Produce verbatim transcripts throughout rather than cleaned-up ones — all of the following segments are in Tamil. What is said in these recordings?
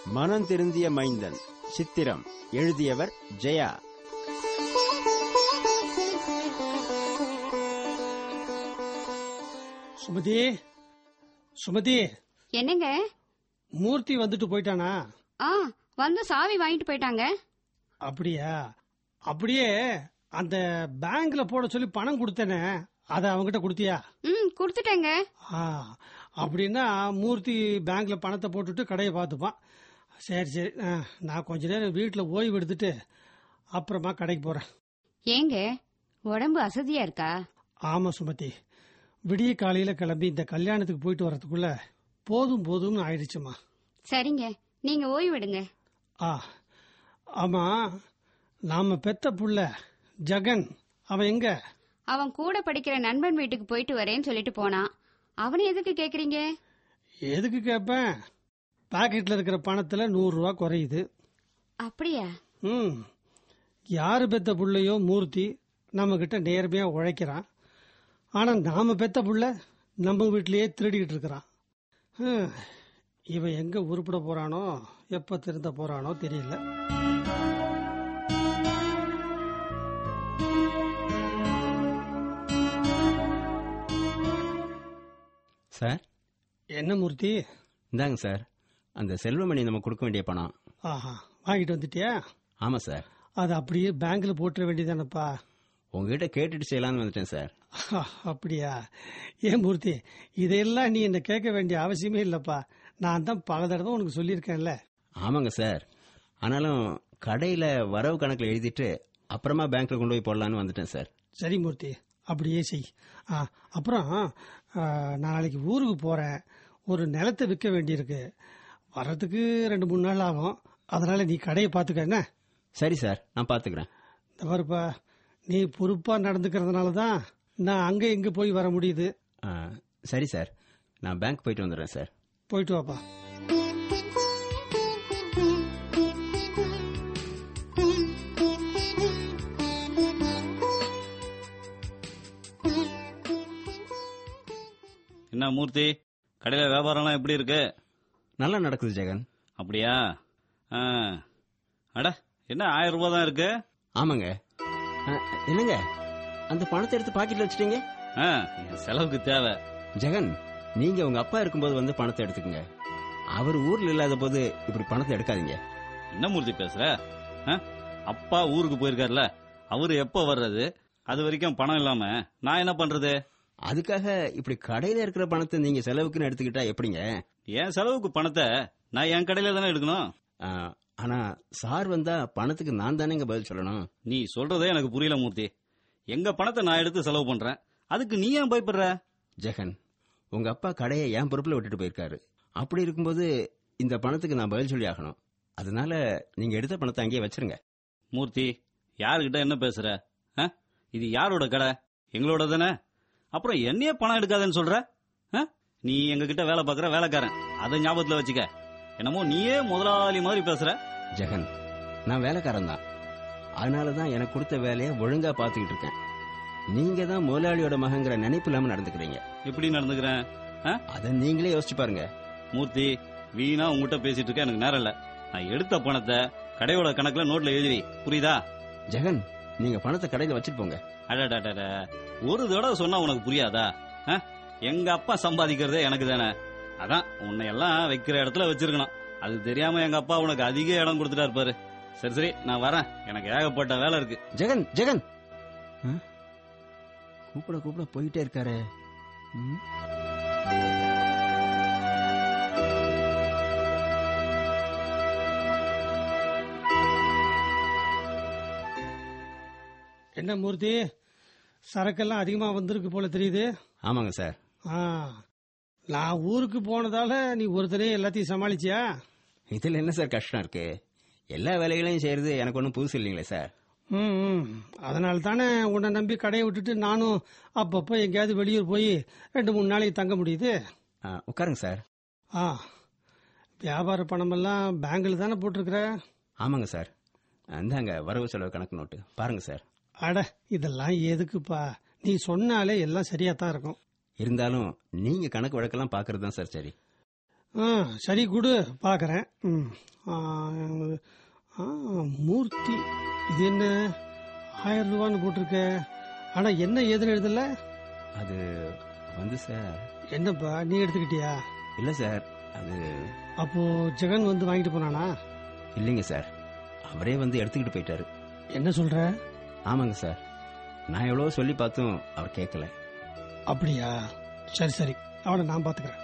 மனம் திருந்திய மைந்தன் சித்திரம் எழுதியவர் ஜெயா. சுமதி, சுமதி. என்னங்க? மூர்த்தி வந்துட்டு போயிட்டானா? ஆ, வந்து சாவி வாங்கிட்டு போயிட்டாங்க. அப்படியா? அப்படியே அந்த பேங்க்ல போட சொல்லி பணம் கொடுத்தேனே, அத அவங்கிட்ட கொடுத்தியா? ம், கொடுத்துட்டேங்க. அப்படின்னா மூர்த்தி பேங்க்ல பணத்தை போட்டுட்டு கடையை பார்த்துப்பான். சரி சரி, நான் கொஞ்ச நேரம் வீட்டுல ஓய்வு எடுத்துட்டு அப்புறமா கடைக்கு போறேன். ஏங்க, உடம்பு அசதியா இருக்கா? ஆமா சுமதி, விடிய காலையில கிளம்பி இந்த கல்யாணத்துக்கு போயிட்டு வர்றதுக்குள்ள போதும் போதும்னு ஆயிடுச்சுமா. சரிங்க, நீங்க ஓய்விடுங்க. ஆ, ஆமா, நாம பெத்த புள்ள ஜெகன் அவன் எங்க? அவன் கூட படிக்கிற நண்பன் வீட்டுக்கு போயிட்டு வரேன்னு சொல்லிட்டு போனான். அவனை எதுக்கு கேக்குறீங்க? எதுக்கு கேப்பேன், பாக்கெட்ல இருக்கிற பணத்துல நூறு ரூபா குறையுது. அப்படியா? ம், யாரு பெத்த புள்ளையோ மூர்த்தி நம்ம கிட்ட நேர்மையா உழைக்கிறான். ஆனா நாம பெத்த புள்ள நம்ம வீட்லயே திருடிக்கிட்டு இருக்கிறான். இவன் எங்க உருப்பிட போறானோ, எப்ப திருந்த போறானோ தெரியல. சார். என்ன மூர்த்தி? இந்தாங்க சார், அந்த செல்வமணி நம்ம கொடுக்க வேண்டிய பணம். ஆஹா, வாங்கிட்டு வந்துட்டியா? ஆமா சார். அது அப்படியே பேங்க்ல போட்டுற வேண்டியதானப்பா. உங்ககிட்ட கேட்டுட்டு செய்யலாம்னு வந்துட்டேன் சார். அப்படியா? ஏன் மூர்த்தி, இதையெல்லாம் நீ என்ன கேட்க வேண்டிய அவசியமே இல்லப்பா. நான் தான் பல தடவை உனக்கு சொல்லியிருக்கேன்ல. ஆமாங்க சார், ஆனாலும் கடையில வரவு கணக்கில் எழுதிட்டு அப்புறமா பேங்க்ல கொண்டு போய் போடலான்னு வந்துட்டேன் சார். சரி மூர்த்தி, அப்படியே செய். அப்புறம் நாளைக்கு ஊருக்கு போறேன், ஒரு நிலத்தை விற்க வேண்டியிருக்கு. வர்றதுக்கு ரெண்டு மூணு நாள் ஆகும். அதனால நீ கடையை பாத்துக்க. என்ன? சரி சார், நான் பாத்துக்கிறேன். இந்த பாருப்பா, நீ பொறுப்பா நடந்துக்கிறதுனால தான் நான் அங்க இங்க போய் வர முடியுது. சரி சார், நான் பேங்க் போயிட்டு வந்துடுறேன் சார். போயிட்டு வாப்பா. என்ன மூர்த்தி, கடையில வியாபாரம்லாம் எப்படி இருக்கு? நல்லா நடக்குது ஜெகன். அப்படியா? அட, என்ன ஆயிரம் ரூபாய் தான் இருக்கு? ஆமாங்க. என்னங்க, அந்த பணத்தை எடுத்து பாக்கெட்ல வச்சுட்டீங்க? செலவுக்கு தேவை. ஜெகன், நீங்க உங்க அப்பா இருக்கும்போது வந்து பணத்தை எடுத்துக்கங்க. அவர் ஊர்ல இல்லாத போது இப்படி பணத்தை எடுக்காதீங்க. என்ன மூர்த்தி பேசுற? அப்பா ஊருக்கு போயிருக்காருல, அவரு எப்ப வர்றது? அது வரைக்கும் பணம் இல்லாம நான் என்ன பண்றது? அதுக்காக இப்படி கடையில இருக்கிற பணத்தை நீங்க செலவுக்குன்னு எடுத்துக்கிட்டா எப்படிங்க? என் செலவுக்கு பணத்தை நான் என் கடையில தானே எடுக்கணும். ஆனா சார் வந்தா பணத்துக்கு நான் தானே பதில் சொல்லணும். நீ சொல்றதே எனக்கு புரியல மூர்த்தி. எங்க பணத்தை நான் எடுத்து செலவு பண்றேன், அதுக்கு நீ ஏன் பயப்படுற? ஜெகன், உங்க அப்பா கடையை என் பொறுப்புல விட்டுட்டு போயிருக்காரு. அப்படி இருக்கும்போது இந்த பணத்துக்கு நான் பதில் சொல்லி ஆகணும். அதனால நீங்க எடுத்த பணத்தை அங்கேயே வச்சிருங்க. மூர்த்தி, யாருகிட்ட என்ன பேசுற? இது யாரோட கடை? எங்களோட தானே. அப்புறம் என்னையே பணம் எடுக்காதன்னு சொல்ற? நீ எங்க கிட்ட வேலை பாக்குற வேலைக்காரன், அதை ஞாபகத்துல வச்சுக்க. என்னமோ நீயே முதலாளி மாதிரி பேசுற. ஜெகன், நான் வேலைக்காரன் தான். அதனாலதான் எனக்கு கொடுத்த வேலையை ஒழுங்கா பாத்துக்கிட்டு இருக்கேன். நீங்க தான் முதலாளியோட மகங்கிற நினைப்பு இல்லாம நடந்துக்கிறீங்க. எப்படி நடந்துக்கிறேன்? அதை நீங்களே யோசிச்சு பாருங்க. மூர்த்தி, வீணா உங்ககிட்ட பேசிட்டு இருக்க எனக்கு நேரம் இல்ல. நான் எடுத்த பணத்தை கடையோட கணக்குல நோட்ல எழுதி, புரியுதா? ஜெகன், நீங்க பணத்தை கடையில வச்சுட்டு போங்க. அடடா, ஒரு தடவை சொன்னா உனக்கு புரியாதா? எங்க அப்பா சம்பாதிக்கிறதே எனக்கு தானே. அதான் உன்னை எல்லாம் வைக்கிற இடத்துல வச்சிருக்கணும். அது தெரியாம எங்க அப்பா உனக்கு அதிக இடம் கொடுத்துட்டா இருப்பாரு. சரி சரி, நான் வரேன், எனக்கு ஏகப்பட்ட வேலை இருக்கு. ஜெகன், ஜெகன் கூப்பிட கூப்பிட போயிட்டே இருக்காரு. என்ன மூர்த்தி, சரக்கெல்லாம் அதிகமா வந்திருக்கு போல தெரியுது. ஆமாங்க சார். நான் ஊருக்கு போனதால நீ ஒருத்தரே எல்லாத்தையும் சமாளிச்சியா? இதுல என்ன சார் கஷ்டம் இருக்கு? எல்லா வேலைகளையும் செய்யறது எனக்கு ஒன்றும் புதுசு இல்லைங்களே சார். ம், அதனால தானே உன்னை நம்பி கடையை விட்டுட்டு நானும் அப்பப்போ எங்கேயாவது வெளியூர் போய் ரெண்டு மூணு நாளைக்கு தங்க முடியுது. உட்காருங்க சார். ஆ, வியாபார பணமெல்லாம் பேங்க்ல தானே போட்டிருக்கிற? ஆமாங்க சார். இந்தாங்க வரவு செலவு கணக்கு நோட்டு பாருங்க சார். அட, இதெல்லாம் எதுக்குப்பா? நீ சொன்னாலே எல்லாம் சரியா தான் இருக்கும். இருந்தாலும் நீங்க கணக்கு வழக்கெல்லாம் பாக்குறது தான் சார் சரி. ஆ சரி கொடு பார்க்குறேன். ம் ஆ, ஆ, மூர்த்தி இது என்ன ஆயிரம் ரூபான்னு போட்டிருக்க? ஆனா என்ன ஏதுன்னு எழுதல. அது வந்து சார். என்னப்பா நீ எடுத்துக்கிட்டியா? இல்ல சார், அது அப்போ ஜெகன் வந்து வாங்கிட்டு போனானா? இல்லைங்க சார், அவரே வந்து எடுத்துக்கிட்டு போயிட்டாரு. என்ன சொல்ற? ஆமாங்க சார், நான் எவ்வளவோ சொல்லி பார்த்தும் அவர் கேட்கல. அப்படியா? சரி சரி, அவனை நான் பாத்துக்கிறேன்.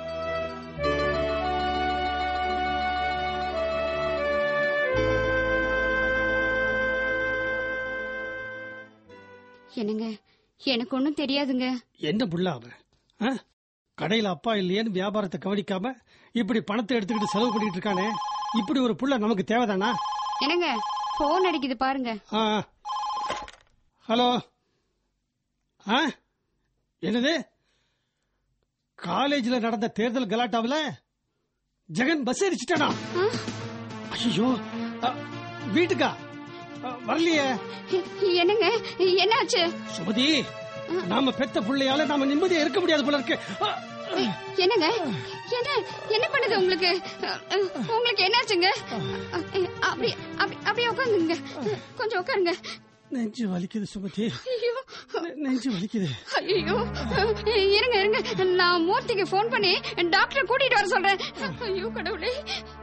என்னங்க, எனக்கு ஒன்றும் தெரியாதுங்க. என்ன புள்ள அவன்? ஆ? கடையில அப்பா இல்லையேன்னு வியாபாரத்தை கவனிக்காம இப்படி பணத்தை எடுத்துக்கிட்டு செலவு பண்ணிட்டு இருக்கானே, இப்படி ஒரு புள்ள நமக்கு தேவைதானா? என்னங்க, போன் அடிக்குது பாருங்க. ஆ. ஹலோ. ஆ? என்னது? காலேஜ்ல நடந்த தேர்தல் கலாட்டாவில் ஜெகன் பஸ் அடிச்சிட்டானா? ஐயோ, வீட்டுக்கா? அ, வரலையே. என்னங்க, என்னாச்சு? சுமதி, நாம பெத்த பிள்ளையால நாம நிம்மதியா இருக்க முடியாது போல இருக்கு. அ, என்னங்க, என்ன என்ன பண்ணுது உங்களுக்கு? உங்களுக்கு என்னாச்சுங்க? அப்படி அப்படி அப்படியே உட்காந்துங்க, கொஞ்சம் உட்காருங்க. நெஞ்சு வலிக்குது சுமதி, ஐயோ நெஞ்சு வலிக்குது. ஐயோ, இருங்க இருங்க, நான் மூர்த்திக்கு போன் பண்ணி டாக்டரை கூட்டிட்டு வர சொல்றேன். ஐயோ கடவுளே.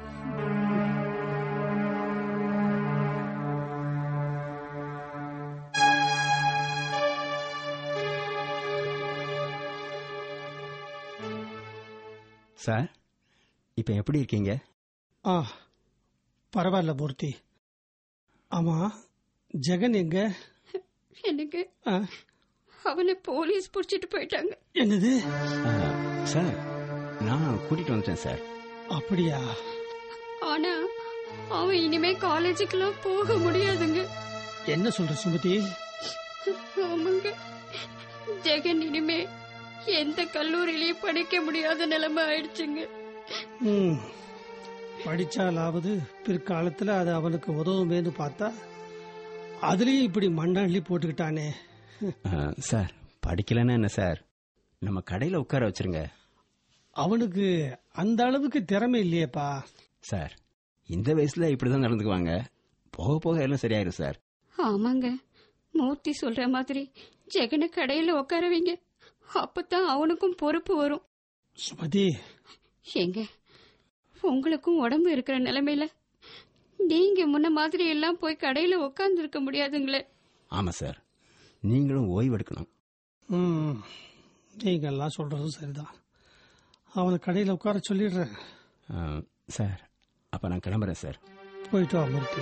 சார், இப்ப எப்படி இருக்கீங்க? ஆ, பரவாயில்ல மூர்த்தி. ஆமா, ஜெகன் எங்க? எனக்கு ஆ, அவனை போலீஸ் புடிச்சிட்டு போயிட்டாங்க. என்னது? ஆ, சார், நான் கூட்டிட்டு வந்துட்டேன் சார். அப்படியா? ஆனா அவன் இனிமே காலேஜுக்கெல்லாம் போக முடியாதுங்க. என்ன சொல்ற சுமதி? ஆமாங்க, ஜெகன் இனிமே எந்த கல்லூரியிலயும் படிக்க முடியாத நிலைமை ஆயிடுச்சுங்க. ம், படிச்சாலாவது பிற்காலத்துல அது அவனுக்கு உதவுமேன்னு பார்த்தா அதுலயும் இப்படி மண்ணள்ளி போட்டுக்கிட்டானே. ஆ, சார், படிக்கலன்னா என்ன சார், நம்ம கடையில உட்கார வச்சிருங்க. அவனுக்கு அந்த அளவுக்கு திறமை இல்லையேப்பா. சார், இந்த வயசுல இப்படிதான் நடந்துக்குவாங்க, போக போக எல்லாம் சரியாயிரும் சார். ஆமாங்க, மூர்த்தி சொல்ற மாதிரி ஜெகனை கடையில உட்கார வைங்க, அப்பதான் அவனுக்கும் பொறுப்பு வரும். சுமதி, ஏங்க, உங்களுக்கும் உடம்பு இருக்கிற நிலைமையில நீங்க முன்ன மாதிரி எல்லாம் போய் கடையில உட்கார்ந்து இருக்க முடியாதுங்களே. ஆமா சார், நீங்களும் ஓய்வு எடுக்கணும். ம், நீங்க எல்லாம் சொல்றதும் சரிதான். அவனை கடையில உட்கார சொல்லிடுறேன். ஆ, சார், அப்ப நான் கிளம்புறேன் சார். போயிட்டு வா மூர்த்தி.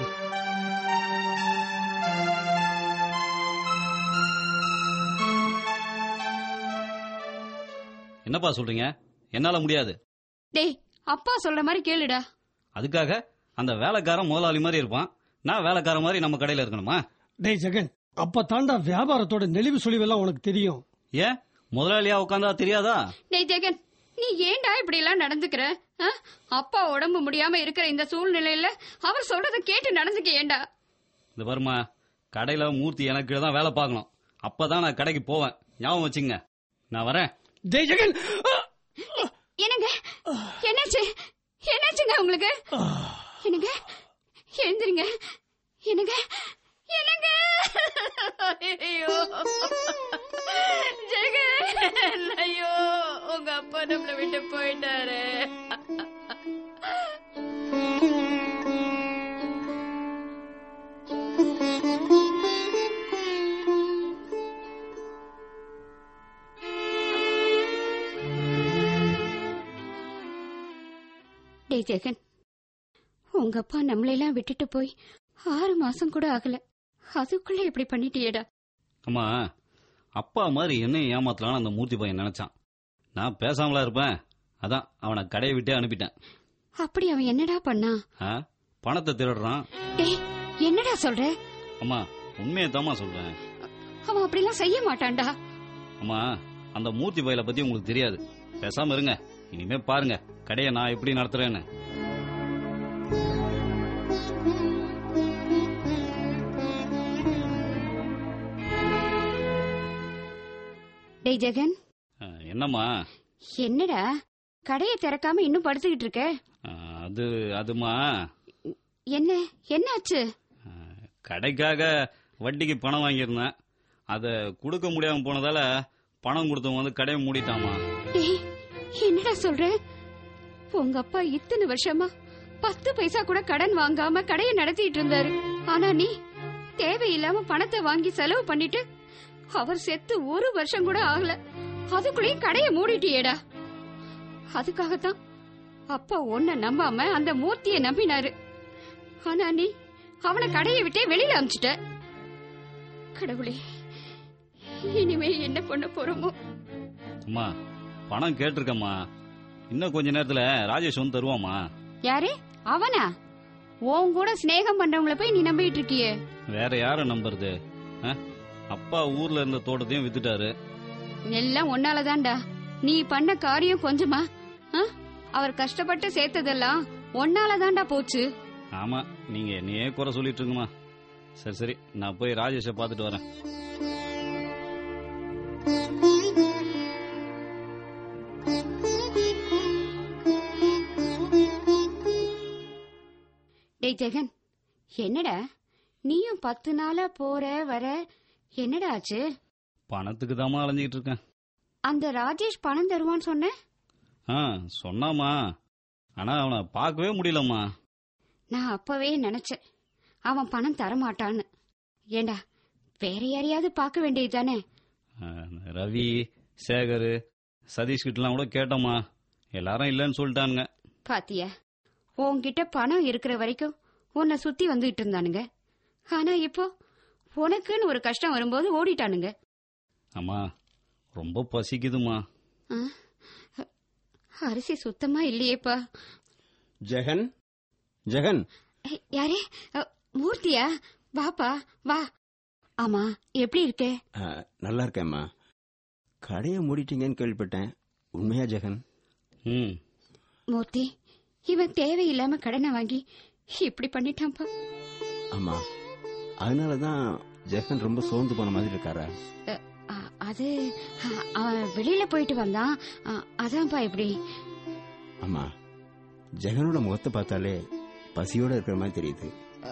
என்னப்பா சொல்றீங்க? என்னால முடியாது. டேய், அப்பா சொல்ற மாதிரி கேளுடா. அதுக்காக அந்த வேலைக்காரன் முதலாளி மாதிரி இருப்பான், நான் வேலைக்காரன் மாதிரி நம்ம கடையில இருக்கணுமா? டேய் ஜெகன், அப்ப தாண்டா வியாபாரத்தோட நெளிவு சுழிவெல்லாம் உனக்கு தெரியும். ஏன் முதலாளியா உட்காந்தா தெரியாதா? டேய் ஜெகன், நீ ஏன்டா இப்படி எல்லாம் நடந்துக்கிற? ஆ? அப்பா உடம்பு முடியாம இருக்கிற இந்த சூழ்நிலையில அவர் சொல்றத கேட்டு நடந்துக்க ஏண்டா? இந்த வருமா, கடையில மூர்த்தி எனக்கு தான் வேலை பார்க்கணும், அப்பதான் நான் கடைக்கு போவேன், ஞாபகம் வச்சுங்க. நான் வரேன். டேய் ஜெகன், என்னங்க, என்னாச்சு? என்னாச்சுங்க உங்களுக்கு? என்னங்க, எழுந்திருங்க. என்னங்க, என்னங்க? ஐயோ ஜெகன், ஐயோ உங்க அப்பா நம்மள விட்டு போயிட்டாரு. டேய் ஜெகன், உங்க அப்பா நம்மளையெல்லாம் விட்டுட்டு போய் ஆறு மாசம் கூட ஆகல, அதுக்குள்ள இப்படி பண்ணிட்டியேடா. அம்மா, அப்பா மாதிரி என்னையும் ஏமாத்தலான்னு அந்த மூர்த்தி பையன் நினைச்சான். நான் பேசாமலா இருப்பேன், அதான் அவனை கடையை விட்டே அனுப்பிட்டேன். அப்படி அவன் என்னடா பண்ணா? ஆ? பணத்தை திருடுறான். டேய், என்னடா சொல்ற? அம்மா, உண்மையை தாம்மா சொல்றேன். அவன் அப்படிலாம் செய்ய மாட்டான்டா. அம்மா, அந்த மூர்த்தி பையலை பத்தி உங்களுக்கு தெரியாது, பேசாம இருங்க. இனிமே பாருங்க கடையை நான் எப்படி நடத்துறேன்னு. டேய் ஜெகன். என்னம்மா? என்னடா கடையை திறக்காம இன்னும் படுத்துக்கிட்டு இருக்க? அது அதுமா என்ன என்னாச்சு? கடைக்காக வட்டிக்கு பணம் வாங்கியிருந்தேன். அதை கொடுக்க முடியாம போனதால பணம் கொடுத்தவங்க வந்து கடையை மூடிட்டாமா. என்னடா சொல்ற? உங்க அப்பா இத்தனை வருஷமா பத்து பைசா கூட கடன் வாங்காம கடையை நடத்திட்டு இருந்தாரு. ஆனா நீ தேவையில்லாம பணத்தை வாங்கி செலவு பண்ணிட்டு அவர் செத்து ஒரு வருஷம் கூட ஆகல, அதுக்குள்ளேயும் கடையை மூடிட்டியேடா. அதுக்காகத்தான் அப்பா உன்னை நம்பாம அந்த மூர்த்தியை நம்பினாரு. ஆனா நீ அவனை கடையை விட்டே வெளியில அமிச்சிட்ட. கடவுளே, இனிமே என்ன பண்ண போறோமோ? அம்மா, பணம் கேட்டிருக்கம்மா. இன்னும் கொஞ்ச நேரத்துல ராஜேஷ் வந்து தருவாமா. யாரு அவனா? உன் கூட சிநேகம் பண்றவங்கள போய் நீ நம்பிட்டு இருக்கியே. வேற யார நம்புறது? அப்பா ஊர்ல இருந்த தோட்டத்தையும் வித்துட்டாரு. எல்லாம் ஒன்னாலதான்டா. நீ பண்ண காரியம் கொஞ்சமா? அவர் கஷ்டப்பட்டு சேர்த்ததெல்லாம் ஒன்னாலதான்டா போச்சு. ஆமா, நீங்க என்னையே குறை சொல்லிட்டு இருக்குமா. சரி சரி, நான் போய் ராஜேஷை பாத்துட்டு வரேன். டேய் ஜெகன், என்னடா நீயும் பத்து நாளா போற வர, என்னடா ஆச்சு? பணத்துக்கு தாமா அலைஞ்சிட்டு இருக்கேன். அந்த ராஜேஷ் பணம் தருவான்னு சொன்ன? சொன்னாமா, ஆனா அவனை பார்க்கவே முடியலம்மா. நான் அப்பவே நினைச்சேன் அவன் பணம் தரமாட்டான்னு. ஏண்டா வேற யாரையாவது பார்க்க வேண்டியது தானே? ரவி, சேகர், சதீஷ் கிட்டலாம் கூட கேட்டோமா, எல்லாரும் இல்லன்னு சொல்லிட்டானுங்க. பாத்தியா, உன்கிட்ட பணம் இருக்கிற வரைக்கும் உன்னை சுத்தி வந்துட்டு இருந்தானுங்க. ஆனா இப்போ உனக்குன்னு ஒரு கஷ்டம் வரும்போது ஓடிட்டானுங்க. அம்மா, ரொம்ப பசிக்குதுமா. அரிசி சுத்தமா இல்லையேப்பா. ஜெகன், ஜெகன். யாரே? மூர்த்தியா? வாப்பா வா. ஆமா, எப்படி இருக்கே? நல்லா இருக்கேம்மா. கடையை மூடிட்டீங்கன்னு கேள்விப்பட்டேன், உண்மையா ஜெகன்? ம். மூர்த்தி, இவன் தேவையில்லாம கடனை வாங்கி இப்படி பண்ணிட்டான்ப்பா. ஆமா, அதனாலதான் ஜெகன் ரொம்ப சோர்ந்து போன மாதிரி இருக்காரா? அது அவன் வெளியில போயிட்டு வந்தான், அதான்ப்பா இப்படி. ஆமா, ஜெகனோட முகத்தை பார்த்தாலே பசியோட இருக்கிற மாதிரி தெரியுது.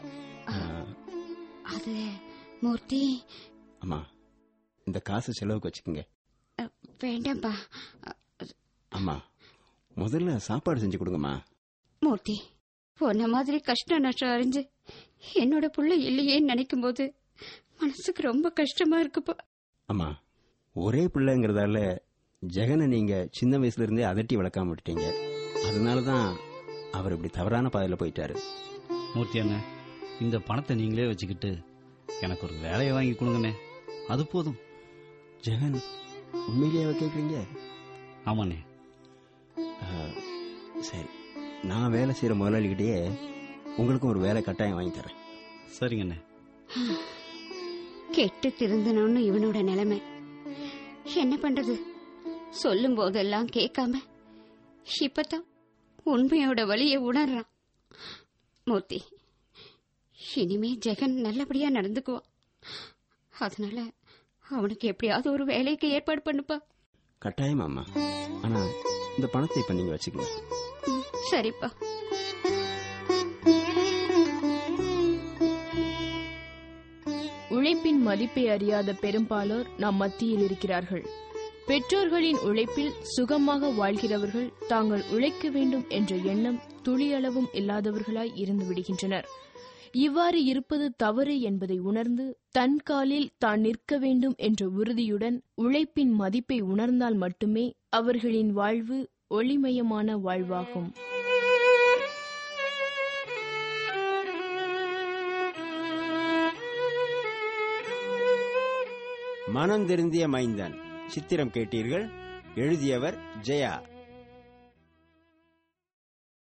அது மூர்த்தி. அம்மா, இந்த காசு செலவுக்கு வச்சுக்கோங்க. வேண்டாம்ப்பா. அம்மா, முதல்ல சாப்பாடு செஞ்சு கொடுங்கம்மா. மூர்த்தி, உன்ன மாதிரி கஷ்ட நஷ்டம் அறிஞ்சு என்னோட புள்ள இல்லையேன்னு நினைக்கும் போது மனசுக்கு ரொம்ப கஷ்டமா இருக்குப்பா. அம்மா, ஒரே பிள்ளைங்கிறதால ஜெகனை நீங்க சின்ன வயசுல இருந்தே அதட்டி வளர்க்காம விட்டீங்க. அதனாலதான் அவர் இப்படி தவறான பாதையில போயிட்டாரு. மூர்த்தி அண்ணா, இந்த பணத்தை நீங்களே வச்சுக்கிட்டு எனக்கு ஒரு வேலையை வாங்கி கொடுங்கண்ணே, அது போதும். ஜெகன், உண்மையிலேயே கேட்குறீங்க? ஆமாண்ணே. சரி, நான் வேலை செய்யற முதலாளிகிட்டே உங்களுக்கும் ஒரு வேலை கட்டாயம் வாங்கி தரேன். சரிங்கண்ணே. கெட்டு திருந்தணும்னு இவனோட நிலைமை. என்ன பண்றது? சொல்லும் போதெல்லாம் கேட்காம இப்பதான் உண்மையோட வழியை உணர்றான். மூர்த்தி, இனிமே ஜெகன் நல்லபடியா நடந்துக்குவான். அதனால அவனுக்கு எப்படியாவது ஒரு வேலைக்கு ஏற்பாடு பண்ணுப்பா. கட்டாயமா அம்மா. ஆனா இந்த பணத்தை இப்ப நீங்க வச்சுக்கங்க. சரிப்பா. உழைப்பின் மதிப்பை அறியாத பெரும்பாலோர் நம் மத்தியில் இருக்கிறார்கள். பெற்றோர்களின் உழைப்பில் சுகமாக வாழ்கிறவர்கள் தாங்கள் உழைக்க வேண்டும் என்ற எண்ணம் துளியளவும் இல்லாதவர்களாய் இருந்து விடுகின்றனர். இவ்வாறு இருப்பது தவறு என்பதை உணர்ந்து தன் காலில் தான் நிற்க வேண்டும் என்ற உறுதியுடன் உழைப்பின் மதிப்பை உணர்ந்தால் மட்டுமே அவர்களின் வாழ்வு ஒளிமயமான வாழ்வாகும். மனம் திருந்திய மைந்தன் சித்திரம் கேட்டீர்கள். எழுதியவர் ஜெயா.